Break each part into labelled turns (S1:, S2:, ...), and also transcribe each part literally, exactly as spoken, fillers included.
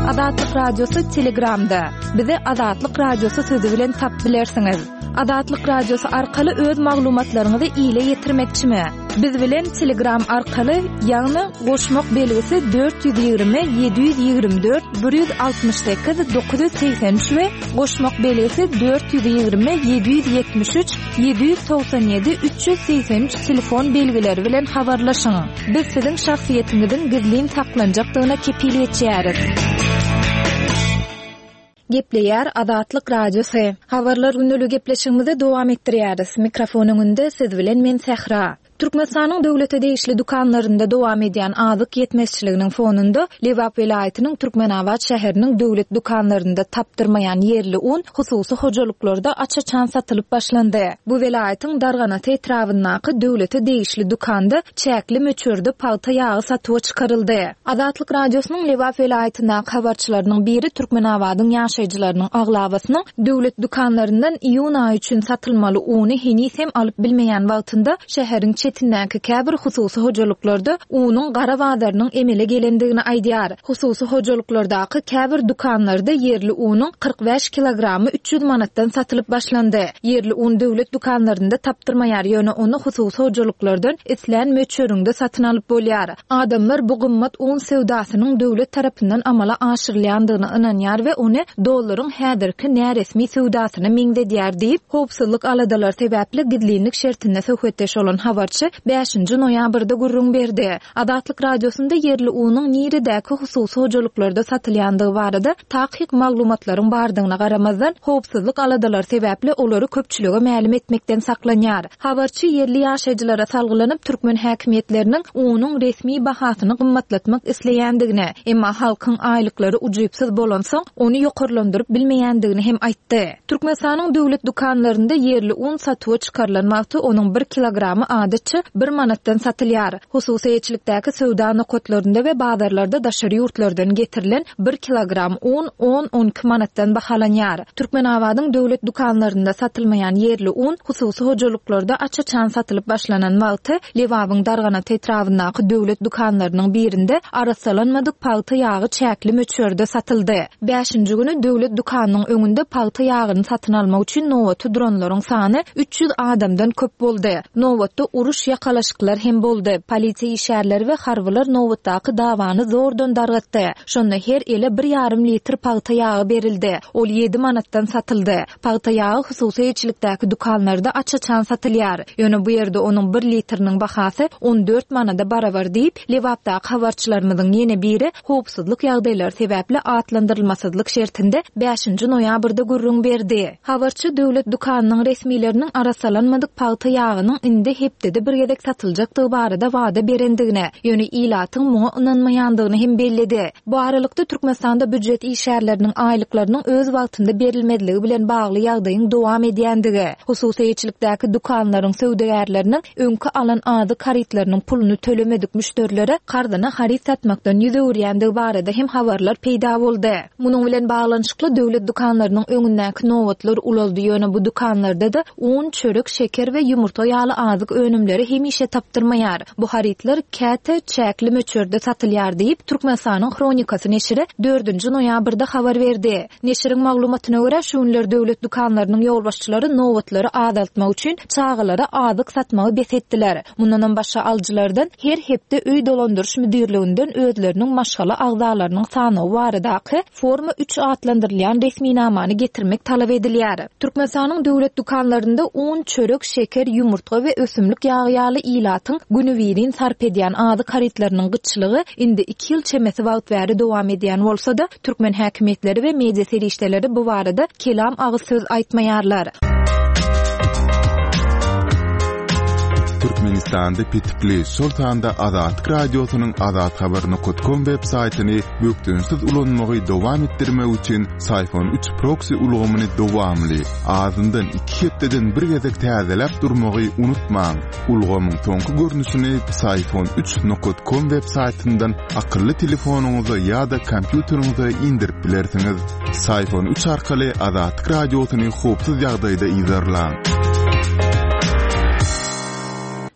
S1: Adatlyk radiosu Telegramda. Bizi Adatlyk radiosu sözi bilen tap bilersiňiz. Adatlyk radiosu arkaly öz maglumatlaryňyzy ýyla ýetirmekçimi? Biz bilen Telegram arkaly ýagny goşmak belgisi dört yüz ýygrimi yedi yüz ýygrimi dört bir yüz altymyş sekiz dokuz yüz seksen üç we goşmak belgisi dört yüz ýygrimi yedi yüz ýetmiş üç yedi yüz toksan ýedi üç yüz seksen üç telefon belgileri bilen habarlaşyň. Biz siziň şahsiýetiňizin gizlin saklanjakdygyna kepiliyet edýäris. Gepleýär Adatlyk radiosu. Habarlar günlük gepleşigimizi dowam etdirýäris. Mikrofonyň önünde siz bilen men Sehra. Türkmenistanyň döwlete değişli dukanlarynda dowam edýän azyk ýetmezçiliginiň fonunda Lewap welaýatynyň Türkmenabad şäheriniň döwlet dukanlarynda tapdyrmaýan yerli un hususy hojalyklarda açaçan satylyp başlandy. Bu welaýatyň Darganaty etrawyndaky döwlete değişli dukanda çäkli möçürde palta ýagy satyp çykaryldy. Adatlyk radiosynyň Lewap welaýatyndaky habarçylarynyň biri Türkmenabadyň ýaşaýjylarynyň aglawasynyň döwlet dukanlaryndan iýun aýy üçin satylmaly uny henisem alyp bilmeýän wagtynda şäheriň çetinäki käbir hususy hojalyklarda unyň gara wadarynyň emele gelendigini aýdýar. Hususy hojalyklardaky käbir dukanlarda yerli unyň kırk beş kilogramy üç yüz manatdan satylyp başlandy. Yerli un döwlet dukanlarynda tapdyrmaýar ýöne onu hususy hojalyklardan islen möçüründe satyn alyp bolýar. Adamlar bu gymmat un sewdasynyň döwlet tarapyndan amala aşyrylýandygyny ynanýar we ony dollaryň häzirki näresmi sewdasyna meňdedýär diýip howpsuzlyk aladalar sebäpli gizlinlik şertinde söhbetdeş bolan habarçy beşinji noýabrda gurrun berdi. Adatlyk radiosunda yerli unyň niredäki hususy hojalyklarda satylýandygy barada taýyk maglumatlaryň bardygyna garamazdan howpsuzlyk aladalar sebäpli olary köpçülüge ma'lum etmekden saklanýar. Habarçy yerli ýaşaýjylara salgylanyp türkmen häkimetleriniň unyň resmi bahasyny gymmatlatmak isleýändigini, emma halkyň aýlyklary ujypsyz bolan soň ony ýokarlandyryp bilmeýändigini hem aýtdy. Türkmenistanyň döwlet dukanlarynda yerli un satyp çykarlanmakda onuň bir kilogramy adatçy bir manatdan satylýar. Hususy ýetçilikdäki sowda nokatlarynda we bazarlarda daşary ýurtlardan getirilen bir kilogram un on on iki manatdan bahalanýar. Türkmenabadyň döwlet dukanlarynda satylmaýan yerli un hususy hojalyklarda açaçan satylyp başlanan wagty Lewabyň Darganaty etrawyndaky döwlet dukanlarynyň birinde arasalanmadyk palta ýagy çäkli möçürde satyldy. beşinji güni döwlet dukanynyň öňünde palta ýagyny satyn almak üçin nowatda duranlaryň sany üç yüz adamdan köp boldy. Nowatda uruş ýakalaşyklar hem boldy. Polisiýa işärleri we harbylar nowatdaky dawany zordan dargatdy. Şonda her ele bir ýarym litr palta ýagy berildi. Ol yedi manatdan satyldy. Palta ýagy hususy ýetçilikdäki dukanlarda açaçan satylýar. Ýöne bu ýerde onuň bir litriniň bahasy on dört manada barabar diýip Lewapdaky habarçylarymyzyň ýene biri howpsuzlyk ýagdaýlary sebäpli atlandyrylmasızlyk şertinde beşinji noýabrda gurrun berdi. Habarçy döwlet dukanynyň resmileriniň arasalanmadyk palta ýagynyň indi hepdede bir gedek satyljakdygy barada wada berendigine, ýöne ilatyň muňa ynanmaýandygyny hem bellidi. Bu aralykda Türkmenistanda büdjet işärleriniň aýlyklarynyň öz wagtynda berilmediligi bilen bagly ýagdaýyň dowam edýändigi, hususy ýetçilikdäki dukanlaryň sowdagärleriniň öňkü alan ady karitlarynyň puluny tölemedik müşterilere kardyna harit satmakdan ýüzürýändigi barada hem habarlar peýda boldy. Munyň bilen baglanyşykly döwlet dukanlarynyň öňündäki nowatlar ulaldy, ýöne bu dukanlarda da un, çörek, şeker we ýumurta ýaly azyk önümleri hemişe tapdyrmaýar. Bu haritler käte çäkli möçürde satylýar diýip Türkmenistanyň Kronikasy neşiri dördünji noýabrda habar berdi. Neşiriň maglumatyna görä şunlar döwlet dukanlarynyň ýolbaşçylary nowatlary azaltmak üçin çağılara azyk satmagy besetdiler. Mundan başga aljylardan her hepde öý dolandyryş müdirliginden özleriniň maşgala agzalarynyň sany baradaky forma üç atlandyrylýan resmi namany getirmek talap edilýär. Türkmenistanyň döwlet dukanlarynda un, çörek, şeker, ýumurta we ösümlik ýagy ýaly ilatyň günübirin sarp edýän azyk haritlarynyň gyçylygy indi iki ýyl çemesi wagt bäri dowam edýän bolsa-da türkmen häkimetleri we media serişdeleri bu barada kelam agy söz aýtmaýarlar.
S2: Türkmenistanda pitipli Sultanda Adatlyk radiosynyň adat habaryny kotkom web saýtyny bökdünsiz ulanmagy dowam etdirmek üçin Sayfon üç proxy ulgamyny dowamly azyndan iki hepdeden bir gezek täzeläp durmagy unutmaň. Ulgamyň soňky görnüşini sayfon üç nokta com web saýtyndan akylly telefonuňyza ýa-da kompýuteriňize indirip bilersiňiz. Sayfon üç arkaly Adatlyk radiosyny howpsuz ýagdaýda izlerläň.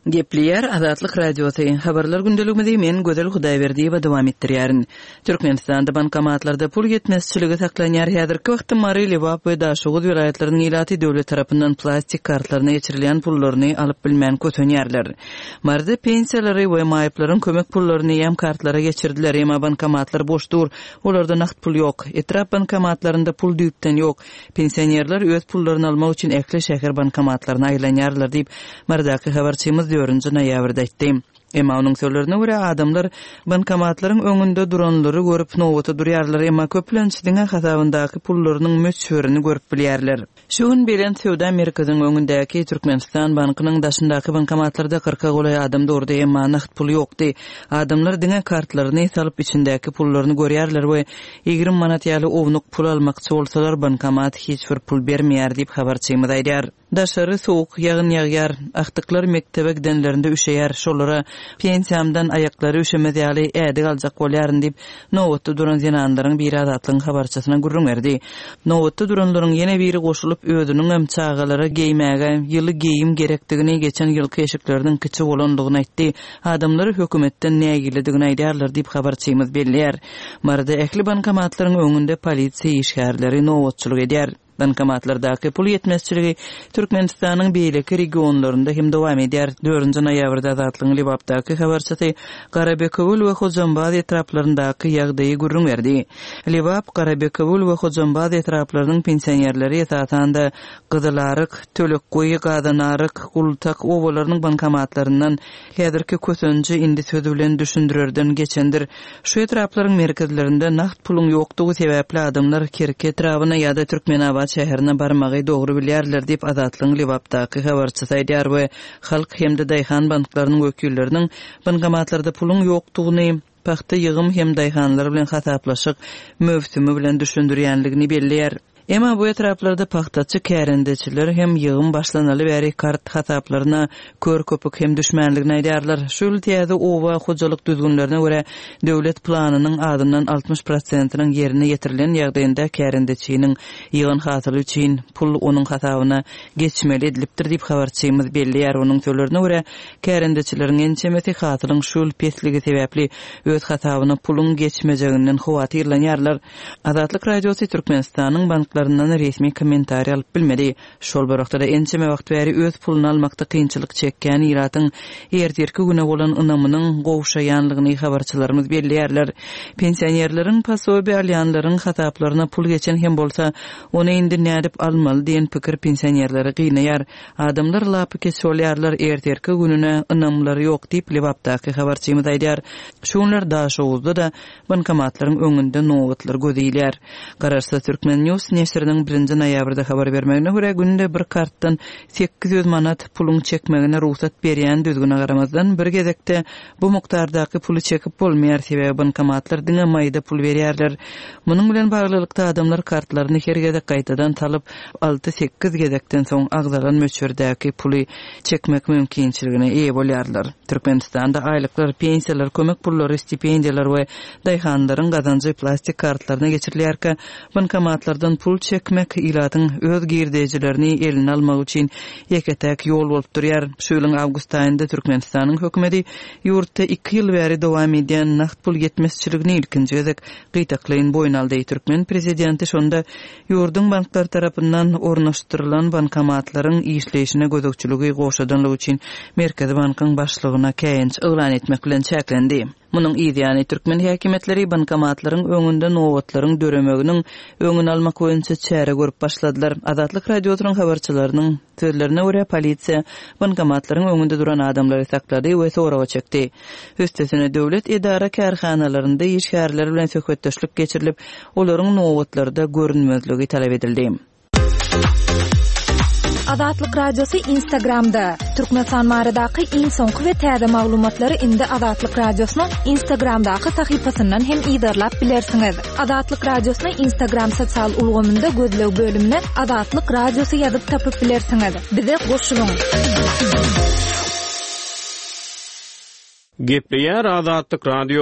S3: Gepliyer Azatlyk Radiosu habarlar gündeliginde men Gözel Hudaýberdi we dowam etdirýärin. Türkmenistanda bankomatlarda pul ýetmezçiligi saklanýar. Häzirki wagtda Mary Lewap we Daşoğuz vilayetleriniň ilaty döwlet tarapyndan plastik kartlaryna geçirilýän pullaryny alyp bilmän kötönýärler. Marda pensiýalary we maýyplaryň kömek pullaryny ýam kartlara geçirdiler. Emma bankomatlar boşdur. Olarda nakt pul ýok. Etrap bankomatlarynda pul düýpden ýok. Pensionerler öz pullaryny almak üçin ekli şäher bankomatlaryna aýlanýarlar diýip mardaky habarçymyz dördüncü noýabrda aýtdy. Emma onuň sözlerine görä adamlar bankomatlaryň öňünde duranlary görüp nowata durýarlar, emma köplençidiň hasabyndaky pullarynyň möçürini görüp bilýärler. Şu gün bilen Söwda merkeziniň öňündäki Türkmenistan bankynyň daşyndaky bankomatlarda kırka golay adam durdy, emma nakt pul ýokdy. Adamlar diňe kartlaryny salyp içindäki pullaryny görýärler we ýigrim manat ýaly ownuq pul almakçy bolsalar bankomat hiç bir pul bermeýär diýip habarçymyz aýdýar. Daşary soğuk ýagyn ýagýar, aktyklar mektebe gidenlerinde üşeýär, şolara pensiýamdan aýaklary üşemedýäli ädik aljak bolýaryn diýip nowatda duran zenanlaryň bir adatlyň habarçysyna gurrun berdi. Nowatda duranlaryň ýene biri goşulyp ödüniň hem çagalary geýmäge ýyly geýim gerekdigini geçen ýylky eşikleriniň kiçi bolandygyny aýtdy. Adamlar hökümetden nägilidigini aýdýarlar diýip habarçymyz belliýär. Marda ekli bankomatlaryň öňünde polisiýa işgärleri nowatçylyk edýär. Bankomatlardaky pul ýetmezçiligi Türkmenistanyň beýleki regionlarynda hem dowam edýär. dördüncü noýabrda Azatlyň Libapdaky habarçysy Garabekowul we Hojambaz etraplaryndaky ýagdaýy gurrun berdi. Libap Garabekowul we Hojambaz etraplarynyň pensionerleri esasanda gyzylaryk, tölekgoý, gadanaryk, gultak owalarynyň bankomatlaryndan häzirki kösönji indi sözü bilen düşündürerden geçendir. Şu etraplaryň merkezlerinde nakt pulun ýokdugy sebäpli adamlar Kirke etrabyna ýa-da Türkmenabad şäherine barmagy dogry bilýärler diýip Azatlyň Libapdaky habarçysy aýdýar we halk hemde daýhan banklarynyň wekilleriniň bankomatlarda pulun ýokdugyny paxta ýygym hem daýhanlar bilen hasaplaşyk mövsümi bilen düşündürýänligini belliýär. Emma bu etraplarda paxtaçy kärendeçiler hem ýygym başlanaly bäri kart hasaplaryna kör köpük hem düşmänligini aýdýarlar. Şol diýede owa hojalyk düzgünlerine görä döwlet planynyň adından altmış prosentynyň ýerine ýetirilen ýagdaýynda kärendeçiniň ýygyn hasaly üçin pul onuň hasabyna geçmeli edilipdir diýip habarçymyz belliýär. Onuň sözlerine görä kärendeçileriň ençemeti hasalyň şol pesligi sebäpli öz hasabyna pulun geçmejeginden howatyrlanýarlar. Azatlyk Radiosu Türkmenistanyň banklarynyň resmi kommentariýa alyp bilmedi. Şol baraqda ençeme wagt bäri öz puluny almakda kynçylyk çekýän iratyň erdirki güne bolan ynamynyň gowşaýanlygyny habarçylarymyz belliýärler. Pensionerleriň pasobi alýanlaryň hasaplaryna pul geçen hem bolsa ony indi nädip almaly diýen pikir pensionerleri gynayar. Adamlar lapy kesolýarlar, erdirki gününe ynamlary ýok diýip Libapdaky habarçymyz aýdýar. Şunlar Daşoğuzda da bankomatlaryň öňünde nowatlar gödýýär. Gararsa Türkmen News nesiriniň birinji noýabrda habar bermegine görä günde bir kartdan sekiz ýüz manat pulun çekmegine ruhsat berýän düzgüne garamazdan bir gezekde bu mukdardaky puly çekip bolmaýar sebäbi bankomatlar diňe maýda pul berýärler. Munyň bilen baglylykda adamlar kartlaryny her gezek gaýtadan talyp alty sekiz gezekden soň agzalan möçürdäki puly çekmek mümkinçiligine eýe bolýarlar. Türkmenistanda aýlyklar, pensiýalar, kömek pullary, stipendiýalar we daýhanlaryň gazanjy plastik kartlaryna geçirilýärkä bankomatlardan pul çekmek ilatyň öz girdejilerini eline almak üçin ýeketäk ýol bolup durýar. Şu ýylyň awgust aýynda Türkmenistanyň hökümeti ýurtda iki ýyl bäri dowam edýän nakt pul ýetmezçiligini ilkinji gezek gytaklaýyn boyun aldy. Türkmen prezidenti şonda ýurduň banklar tarapyndan ornaşdyrylan bankomatlaryň işleýişine gözükçüligi goşadanlygy üçin Merkezi Bankyň başlygyna käýinç ýylan etmek bilen çäklendi. Munyň ýa-ni Türkmen häkimetleri bankomatlaryň öňünde nowatlaryň döremeginiň öňüni almak boýunça çäre görüp başladylar. Azatlyk Radiosynyň habarçylarynyň sözlerine görä polisiýa bankomatlaryň öňünde duran adamlary saklady we soraga çekdi. Üstesine döwlet edara kärhanalarynda işgärler bilen söhbetdeşlik geçirilip, olaryň nowatlarynda görünmezligi talap edildi.
S1: Azatlyk Radiosu Instagramda. Türkmenistan baradaky iň soňky we täze maglumatlary indi Azatlyk Radiosynyň Instagramdaky sahypasyndan hem ýydarlap bilersiňiz. Azatlyk Radiosynyň Instagram sosial ulgamynda gözlew bölümine Azatlyk Radiosu ýazyp tapyp bilersiňiz. Bize goşulyň.
S4: Gepliýär Azatlyk Radiosu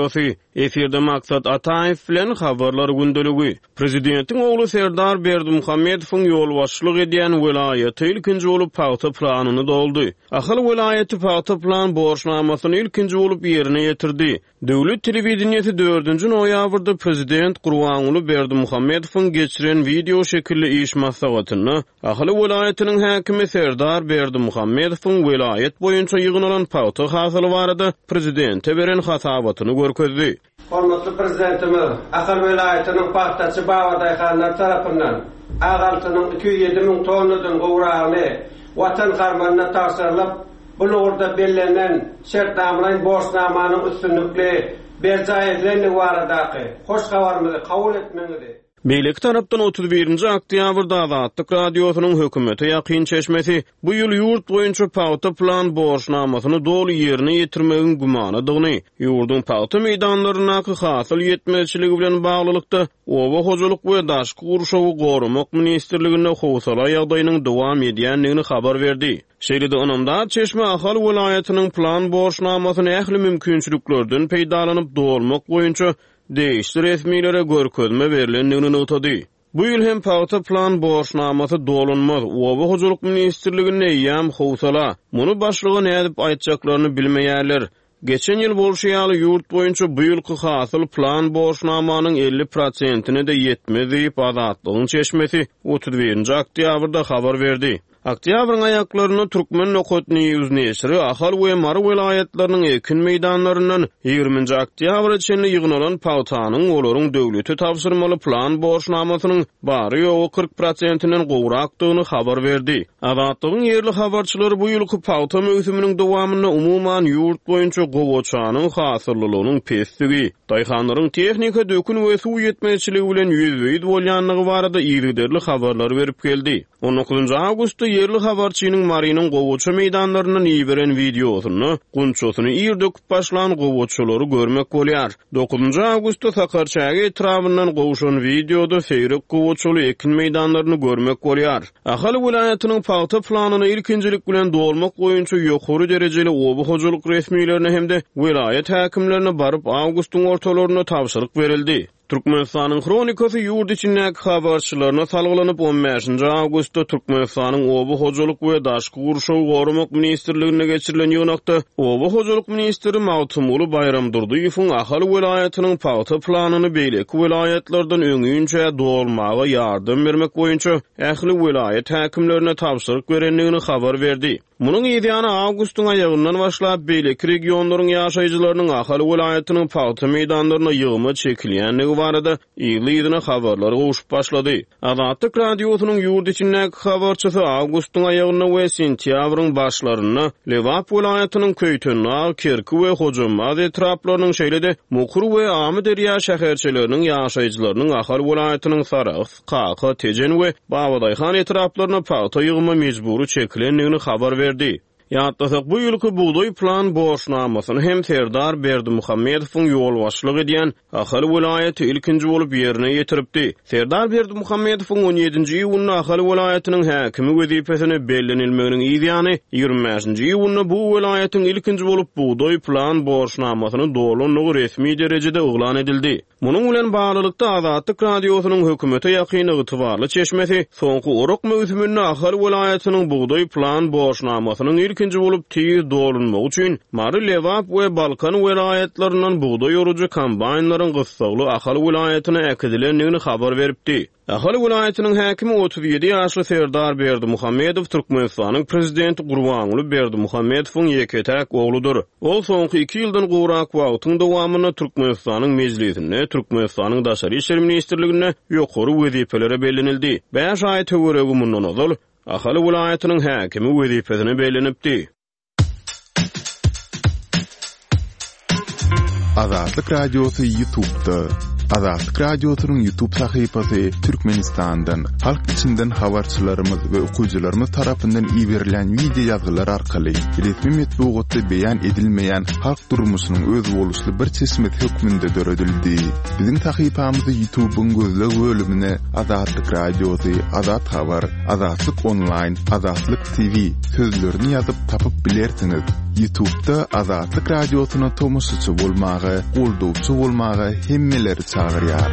S4: Eferde maksat Ataev bilen habarlar gündeligi. Prezidentin oğlu Serdar Berdimuhammedowyň ýol başçylyk edýän welaýaty ilkinji bolup paýta planyny doldy. Ahal welaýaty paýta plan borçnamasyny ilkinji bolup ýerine ýetirdi. Döwlet telewizionyasy dördünji noýabrda prezident Gurbanuly Berdimuhammedowyň geçiren video şekilli iş maslahatyny ahal welaýatynyň häkimi Serdar Berdimuhammedowyň welaýat boýunça ýygynalan paýta hasyly barada prezidente beren hatabatyny görkezdi.
S5: Hormatly prezidentimiz, ahal welaýatynyň paýtaçy Bawaday hanlar tarapyndan agaltynyň iki yüz ýedi ming tonnadan gowragyny watan harmanyna tasarlap bulurda bellenen şertnamalaryň borçnamanyň üstünlikli berjaýetlerini baradaky hoş habarymyzy kabul etmeňizi.
S4: Beýleki tarapdan otuz birinji oktýabrda Azatlyk radiosynyň hökümete ýakyn çeşmesi bu ýyl ýurt boýunça paýta plan borçnamasyny doly ýerine ýetirmegiň gumanydygyny, ýurdun paýta meýdanlaryna hasyl ýetmezçiligi bilen baglylykda oba hojalyk we daşky gurşawy gorumak ministrligine howsala ýagdaýynyň dowam edýändigini habar berdi. Şeýlede onamda çeşme ahal welaýatynyň plan borçnamasyny ähli mümkinçiliklerden peýdalanyp dolmak boýunça değişti resmilere görkezme berilendigini notady. Bu ýyl hem paýta plan borçnamasy dolunmaz. Oba hojalyk ministrligine ýam howsala. Muny başlygy nädip aýtjaklaryny bilmeýärler. Geçen ýyl bolşaýaly ýurt boýunça bu ýylky hasyl plan borçnamanyň elli prosentine de ýetmedi diýip Azatlygyň çeşmesi otuz birinji oktýabrda habar berdi. Oktýabryň aýaklaryny Türkmen Nokot News neşri ahal we Mary welaýatlarynyň ekin meýdanlaryndan ýygrüminji oktýabr içinde ýygynalan paýtanyň olaryň döwleti tapşyrmaly plan borçnamasynyň bary ýogy kırk prosentinden gowrakdygyny habar berdi. Azatlygyň ýerli habarçylary bu ýylky paýta möhüminiň dowamyna umuman ýurt boýunça gowaçanyň hasyllygynyň pesdigi, daýhanlaryň tehnika dökün we suw ýetmezçiligi bilen ýüzbeýid bolýanlygy barada ýygyderli habarlar berip geldi. on dokuzunji awgustda yerli habarçynyň Marynyň gowaça meýdanlaryna ýiberen videosyny, gunçosyny ýerdek başlan gowaçalary görmek bolýar. dokuzunji awgustda Sakarçagy etrafyndan gowşan videoda seýrek gowaçaly ekin meýdanlaryny görmek bolýar. Ahal welaýatynyň paýta planyny ilkinjilik bilen dolmak boýunça ýokary derejeli oba hojalyk resmiýetlerine hemde welaýat häkimlerine baryp awgustyň ortalaryna tapşyryk berildi. Türkmenistanyň kronikasy ýurt içindäki habarçylaryna salgylanyp on beşinji awgustda Türkmenistanyň oba hojalyk we daşky gurşawy gorumak ministrligine geçirilen ýoňakda oba hojalyk ministri Mawtumuly Bayram Durduýewiň ahal welaýatynyň paýta planyny beýleki welaýatlardan öňünçe dolmagy ýardym bermek boýunça ähli welaýat häkimlerine tapşyryk berenligini habar berdi. Munyň ýa-da awgustyň aýagyndan başlap beýleki regionlaryň ýaşaýjylarynyň ahal welaýatynyň paýta meýdanlaryna ýygyma çekilýändigi barada ýyly-ýyly habarlar gowşup başlady. Azatlyk radiosynyň ýurt içindäki habarçysy awgustyň aýagynda we sentýabryň başlaryna Lewap welaýatynyň Köýtönna, Kerki we Hojamaz etraplarynyň şeýlede Mukur we Amy Derýa şäherçileriniň ýaşaýjylarynyň ahal welaýatynyň Sarax, Qaqa, Tejen we Bawadyhan etraplaryna paýta ýygyma mejburi çekilendigini habar berdi. Ýatlasak bu ýylky buğday plan borçnamasyny hem Serdar Berdimuhammedowyň ýol başçylyk edýän ahal welaýaty ilkinji bolup ýerine ýetiripdi. Serdar Berdimuhammedowyň on ýedinji ýylyna ahal welaýatynyň häkimi wezipesine bellenilmeginiň ýygyny ýygrimi beşinji ýylyna bu welaýatyň ilkinji bolup buğday plan borçnamasyny dolunlygy resmi derejede oglan edildi. Munyň bilen baglylykda Azatlyk radiosynyň hökümete ýakyn ygtybarly çeşmesi soňky orok möhümini ahal welaýatynyň buğday plan borçnamasynyň ikinci bolup tiýiz dolunmak üçin Mary, Lewap we Balkan welaýatlarynyň buğday oruju kombaynlaryň gysgaly ahal welaýatyna äkidilendigini habar beripdi. Ahal welaýatynyň häkimi otuz ýedi ýaşly Serdar Berdimuhammedow Türkmenistanyň prezidenti Gurbanuly Berdimuhammedowyň ýeketäk ogludur. Ol soňky iki ýyldan gowrak wagtyň dowamyna Türkmenistanyň mejlisine, Türkmenistanyň daşary işler ministrligine ýokary wezipelere bellenildi. beş aý töweregi mundan ozal ahal welaýatynyň häkimi wezipesine bellenipdi.
S2: Azatlyk radiosu YouTube'da. Azatlyk radiosynyň YouTube sahypasy Türkmenistandan, halk içinden habarçylarymyz we okuwçylarymyz tarapyndan ýiberilen video ýazgylar arkaly resmi metbuatda beýan edilmeýän halk durmuşynyň öz boluşly bir çeşmet hökmünde döredildi. Biziň sahypamyzy YouTube'un gözleg bölümine Azatlyk radiosy, Azat habar, Azatlyk online, Azatlyk T V sözlerini ýazyp tapyp bilersiňiz. YouTube'da Azatlyk Radiosyna tomusçy bolmagy, ulduwçy bolmagy hemmeleri çagyrýar.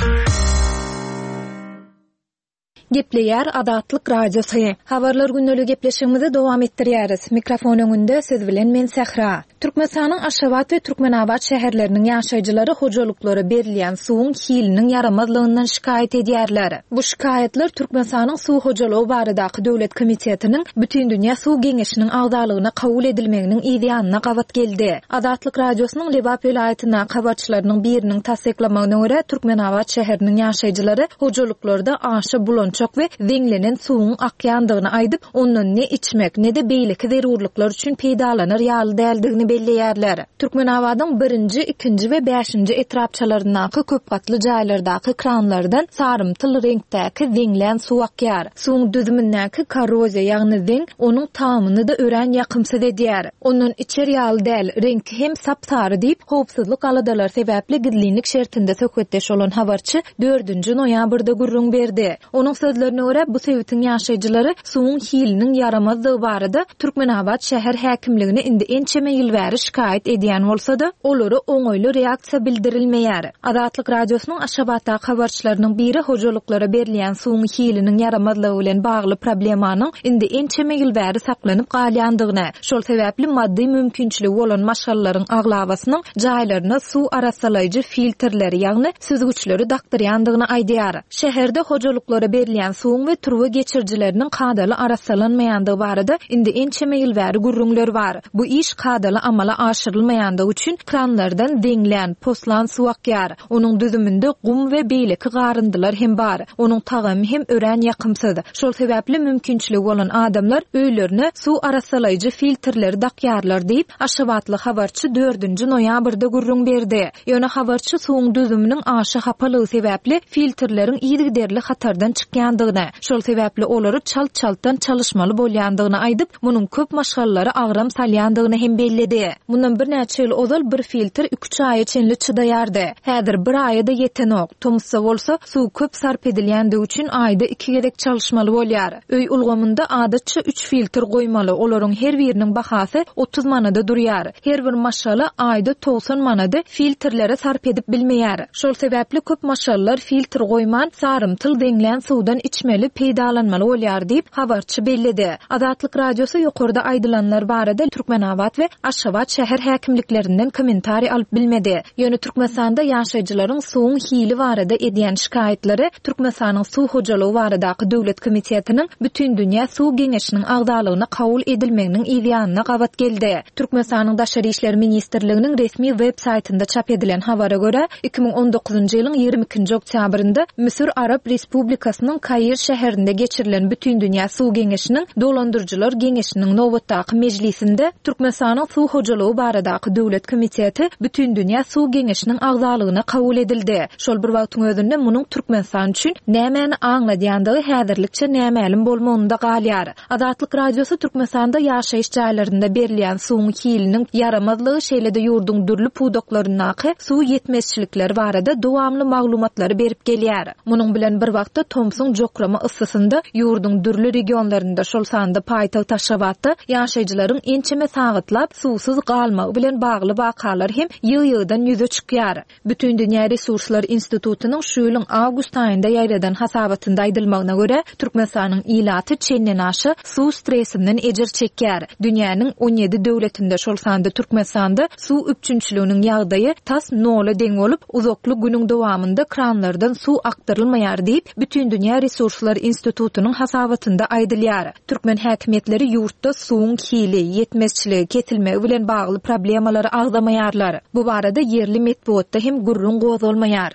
S1: Gepleýär Azatlyk Radiosy. Habarlar günnälik gepleşigimizi dowam etdirýäris. Mikrofon öňünde siz bilen men Sähra. Türkmenistanyň Aşgabat we Türkmenabad şäherleriniň ýaşaýjylary hojalyklary berilýän suwuň hiliniň yaramazlygyndan şikayet edýärler. Bu şikayetler Türkmenistanyň suw hojalygy baradaky döwlet komitetiniň bütün dünýä suw geňeşiniň agdalygyna kabul edilmeginiň ideýanyna gawat geldi. Azatlyk Radiosynyň Lebap vilayatyna habarçylarynyň biriniň tasdiklamagyna görä Türkmenabad şäheriniň ýaşaýjylary hojalyklarda aşy bulançak we deňlenen suwuň akýandygyny aýdyp, ondan ne içmek, ne de beýleki zerurluklar üçin peýdalanar ýaly däldigini belleýärler. Türkmenabadyň birinji, ikinji we beşinji etrapçalaryndaky köp gatly jaýlardaky kranlardan sarymtyl reňkdäki deňlen suw akýar. Suwuň düzümindäki korroziýa ýagny deň onuň tamyny da ören ýakymsız edýär. Ondan içer ýaly däl, reňki hem sapsary diýip howpsuzlyk aladalar sebäpli gidlinik şertinde söhbetdeş bolan habarçy dördünji noýabrda gurrun berdi. Onuň sözlerine görä bu sebäpden ýaşaýjylary suwuň hiliniň yaramazlygy barada Türkmenabad şäher häkimligine indi ençeme ýyl bäri şikayet edýän bolsa-da, olary oňoýly reaksiýa bildirilmeýär. Azatlyk Radiosynyň Aşgabatda habarçylarynyň biri hojalyklara berilýän suwuň hiliniň yaramazlygy bilen bagly problemanyň indi ençeme ýyl bäri saklanyp galýandygyny, şol sebäpli maddi mümkinçiligi bolan maşallalaryň aglawasynyň jaýlaryna suw arasalaýjy filtrleri ýagny süzgüçleri dakdyrýandygyny aýdýar. Şäherde hojalyklara berilýän suwuň we turwa geçirjileriniň kadaly arasalanmaýandygy barada indi ençeme ýyl bäri gurrunlar bar. Bu iş kadaly amala aşyrylmaýandygy üçin kranlardan deňlen, poslan suw akýar. Onuň düzüminde gum we beýleki garyndylar hem bar. Onuň tagamy hem ören ýakymsız. Şol sebäpli mümkinçiligi bolan adamlar öýlerine suw arasalaýjy filtrleri dakýarlar diýip Aşgabatly habarçy dördünji noýabrda gurrun berdi. Ýöne habarçy suwuň düzüminiň aşy hapalygy sebäpli filtrleriň ýygyderli hatardan çykýandygyny, şol sebäpli olary çalt-çaltdan çalışmaly bolýandygyny aýdyp, munyň köp maşgallary agram salýandygyny hem belledi. Mundan bir näçe ýyl ozal bir filtr üç aýa çenli çydaýardy. Häzir bir aýda ýetenok. Tomsa bolsa suw köp sarp edilýändigi üçin aýda iki gedek çalışmaly bolýar. Öý ulgamynda adatça üç filtr goýmaly. Olaryň her biriniň bahasy otuz manada durýar. Her bir maşala aýda doksan manada filtrlere sarp edip bilmeýär. Şol sebäpli köp maşallar filtr goýman sarymtyl deňlen suwdan içmeli, peýdalanmaly bolýar diýip habarçy belledi. Azatlyk Radiosy ýokurda aýdylanlar barada Türkmenabad we Aşgabat şäher häkimliklerinden kommentari alyp bilmedi. Ýöne Türkmenistanda ýaşaýjylaryň suwuň hili barada edýän şikayetleri Türkmenistanyň suw hojalygy baradaky döwlet komitetiniň bütün dünýä suw geňeşiniň agdalygyna kabul edilmeginiň ideýanyna gawat geldi. Türkmenistanyň Daşary işleri ministrliginiň resmi web saýtynda çap edilen habara görä iki ming on dokuzunji ýylyň ýigirmi ikinji oktýabrynda Misir Arab Respublikasynyň Kaýr şäherinde geçirilen bütün dünýä suw geňeşiniň dolandyrjylar geňeşiniň nowatdaky mejlisinde Türkmenistanyň suw hojalygy baradaky döwlet komiteti bütün dünýä suw geňeşiniň agdalygyna kabul edildi. Şol bir wagtyň özünde munyň Türkmenistan üçin nämäni aňladýandygy häzirlikçe nämälim bolmagynda galýar. Azatlyk Radiosy Türkmenistanda ýaşaýyş jaýlarynda berilýän suwuň hiliniň yaramazlygy şeýlede ýurduň dürli pudoklarynaky suw ýetmezçilikleri barada dowamly maglumatlary berip gelýär. Munyň bilen bir wagtda Thompson jokrama ıssysynda ýurduň dürli regionlarynda şol sanda paýtagy Aşgabatda ýaşaýjylaryň ençeme sagytlap suwsuz galmagy bilen bagly wakalar hem ýygy-ýygydan ýüze çykýar. Bütün dünýä resurslar institutynyň şu ýylyň awgust aýynda ýaýradan hasabatynda aýdylmagyna görä Türkmenistanyň ilaty çenden aşy suw stresinden ejer çekýär. Dünýäniň on ýedi döwletinde şol sanda Türkmenistanda suw üpçünçiliginiň ýagdaýy tas nola deň bolup uzakly günüň dowamında kranlardan suw aktarylmaýar diýip bütün dünýä resurslar institutynyň hasabatynda aýdylýar. Türkmen häkimetleri ýurtda suwuň hili, ýetmezçiligi, ketilmegi bilen bagly problemalary agdamaýarlar. Bu barada yerli medeniýetde hem gurrun gozulmaýar.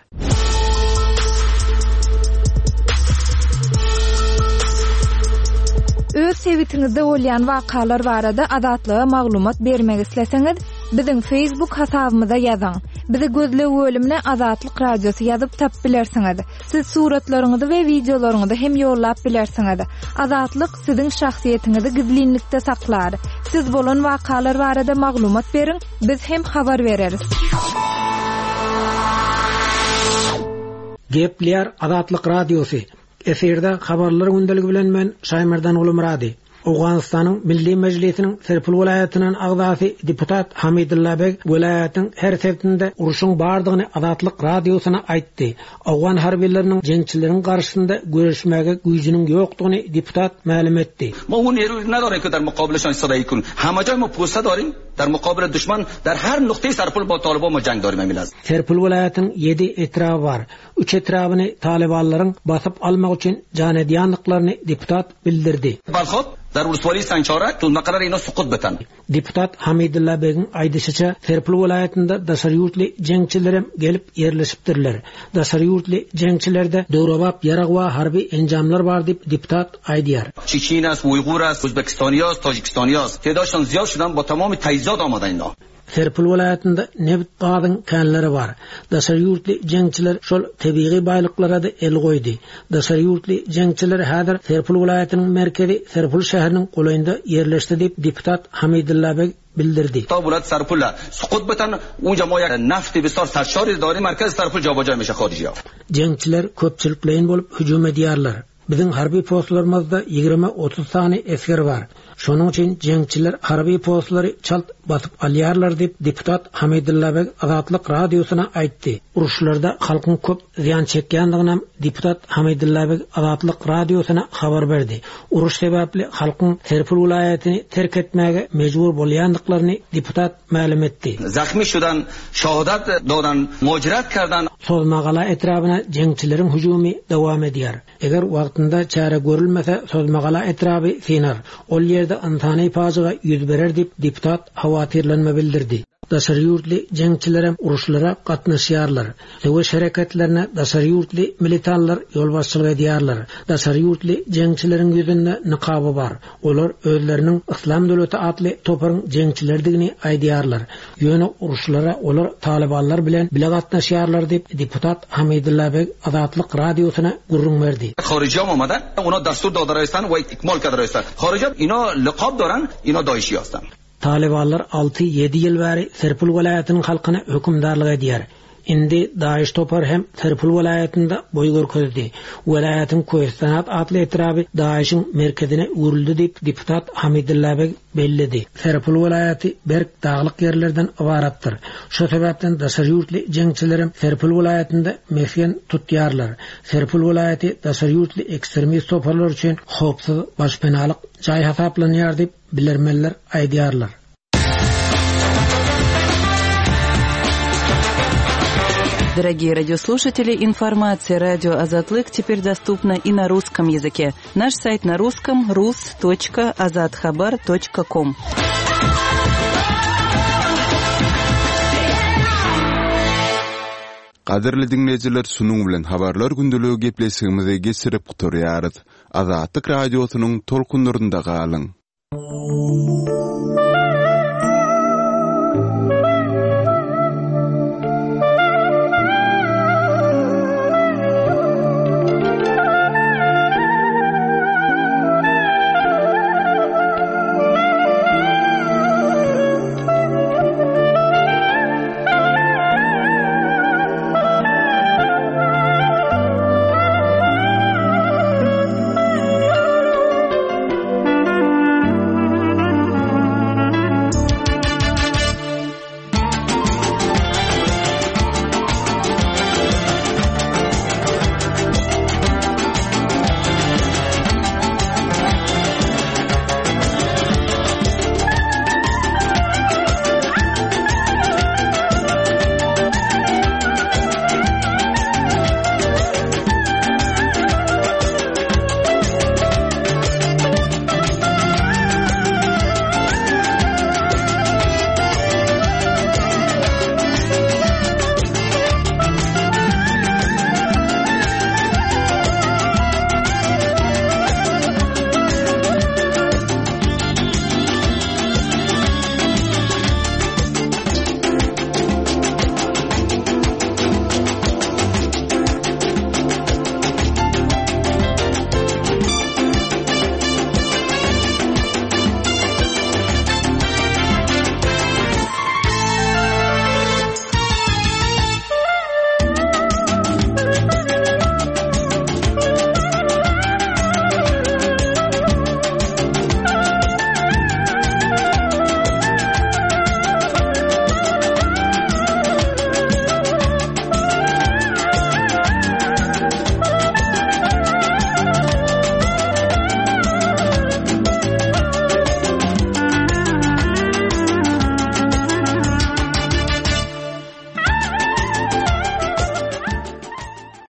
S1: Öz sewitinizde bolýan wakalar barada adatlyga maglumat bermek isleseňiz, biziň Facebook hasabymyza ýazyň. Bizi gözle bölümine Azatlyk Radiosy ýazyp tap bilersiňiz. Siz suratlaryňyzy we videolaryňyzy hem ýollap bilersiňiz. Azatlyk siziň şahsiýetiniňizi gizlinlikde saklar. Siz bolan wakalar barada maglumat beriň, biz hem habar bereriz.
S6: Gepler Azatlyk Radiosy. Eferde habarlar gündeligi bilen men Şaýmardan Ulumrady. Awganistanyň Milli Mejlisiniň Serpil welaýatynyň agzasy deputat Hamidulla Beg welaýatyň her sebtinde uruşyň bardygyny Azatlyk radiosyna aýtdy. Awgan harbiýleriniň jeňçileriň garşysynda görüşmäge güýjüniň ýokdugyny deputat ma'lum etdi.
S7: ما اون نیروی نداریم که در مقابلشان ایستادگی کنیم. همه جای ما پوسته داریم. در مقابل دشمن در هر نقطه سرپل با طالبان ما جنگ داریم امیل از.
S6: Serpil welaýatynyň yedi etrafy bar. Üç etrabyny Talibanlaryň basyp almak üçin janediýanlyklaryny deputat bildirdi.
S7: Balxot در ولسوالی سنگچارک تونمقلر اینا سقوط بتن.
S6: Deputat Hamidulla Begin aýdyşyça Serpil welaýatynda daşary ýurtly jeňçilerim gelip ýerleşipdirler. Daşary ýurtly jeňçilerde döwrabap ýarag we harby enjamlar bar dip deputat aýdýar.
S7: چیچین است، اویغور است، ازبکستانی است، تاجیکستانی است. تعدادشان زیاد شدن با تمام تجهیزات آمدن اینا.
S6: Serpil welaýatynda nebit gadyň känleri bar. Daşary ýurtly jeňçiler şol tebiği baýlyklara da el goýdy. Daşary ýurtly jeňçiler häzir Serpil welaýatynyň merkezi Serpil şäheriniň goýynda ýerleşdi dip deputat Hamidulla Beg bildirdi.
S7: تا ولایت سرپل سقوط بتن اونجا ما یک نفت بسیار سرشاری داریم مرکز سرپل جابجا میشه خارجی ها.
S6: Jeňçiler köpçülikleýin bolup hüjum edýärler. Bizim harbiy postlarymyzda ýigirme otuz sany esker bar. Şonuň üçin jeňçiler harbiy postlary çalt basyp alýarlar dip deputat Hamidulla Beg Azatlyk radiosyna aýtdy. Uruşlarda halkyň köp ziýan çekýändigini deputat Hamidulla Beg Azatlyk radiosyna habar berdi. Uruş sebäpli halkyň Serpil welaýatyny terk etmäge mejbur bolýandyklaryny deputat ma'lum etdi.
S7: زخمی شدن، شهادت دادن، مهاجرت کردن.
S6: Sozmagala etrabyna jeňçileriň hüjumy dowam edýär. Eger wagtynda çäre görülmese Sozmagala etrapy sinar. Ol ýerde antany pajaga ýüz berer dip deputat hawatyrlanma bildirdi. Daşary ýurtly jeňçilerim uruşlara gatnaşýarlar. Söwüş hareketlerine daşary ýurtly militanlar ýolbaşçylyk edýärler. Daşary ýurtly jeňçileriň ýüzünde niqaby bar. Olar özleriniň Islam döwleti atly toparyň jeňçilerdigini aýdýarlar. Ýöne uruşlara olar Talibanlar bilen bile gatnaşýarlar dip deputat Hamidulla Beg Azatlyk radiosyna gurrun berdi.
S7: خارجی هم آمدن اونا دستور داده رایستن و اکمال کرده رایستن. خارجی اینا لقاب دارن، اینا داعشی هستن.
S6: Talibanlar altı yedi ýyl bäri Serpil welaýatynyň halkyna hökümdarlyk edýär. Indi Daesh topar hem Serpil welaýatynda boý görkezdi. Welaýatyň Koýstanat atly etrapy Daeshiň merkezine urildi dip deputat Hamidulla Beg bellidi. Serpil welaýaty berk daglyk ýerlerden ibaratdyr. Şo sebäpden daşary ýurtly jeňçilerim Serpil welaýatynda mesken tutýarlar. Serpil welaýaty daşary ýurtly ekstremist toparlar üçin howpsyz başpenalyk jaý hasaplanýar dip bilermenler aýdýarlar.
S3: Дорогие радиослушатели, информация радио «Азатлык» теперь доступна и на русском языке. Наш сайт на русском — рус точка азатхабар точка ком.
S2: Qadirli dinleyijiler, şunuň bilen habarlar gündüligi gepleşigimizi geçirip guturýarys. Azatlyk radiosynyň tolkunlarynda galyň.